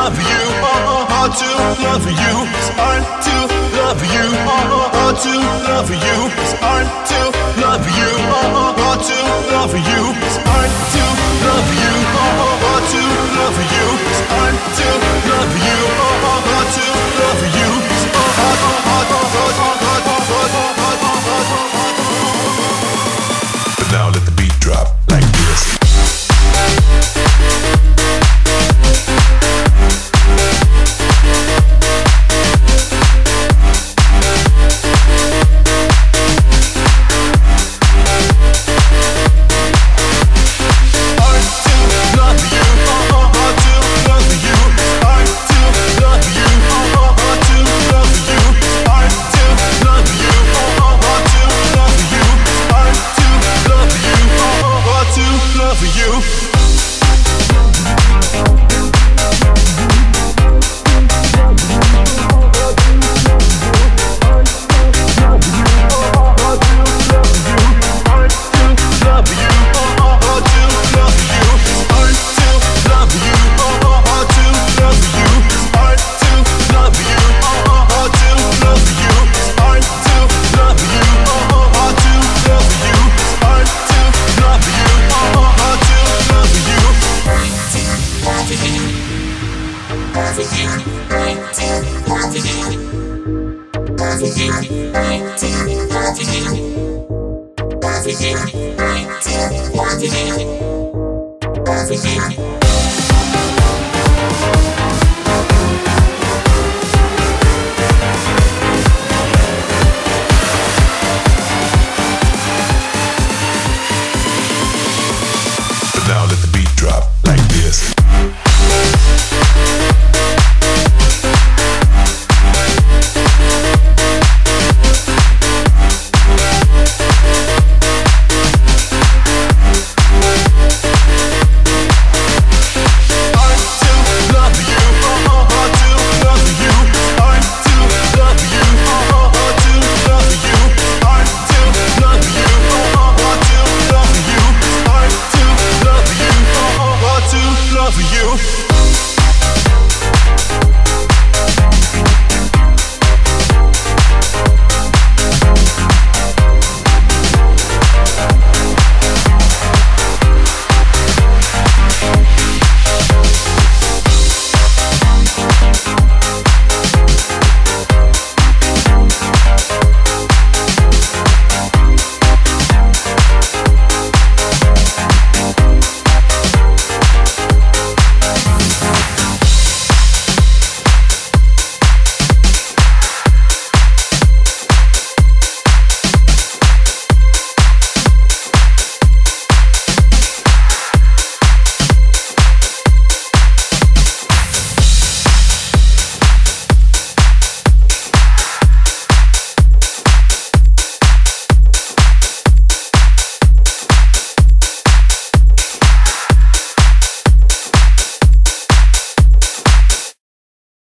love you, hard to love you, it's hard to love you, hard to love you, it's hard to love you, hard to love you, it's hard to love you, hard to love you, it's hard to love you, hard to love you, it's but now let the beat drop like this. Forgive me.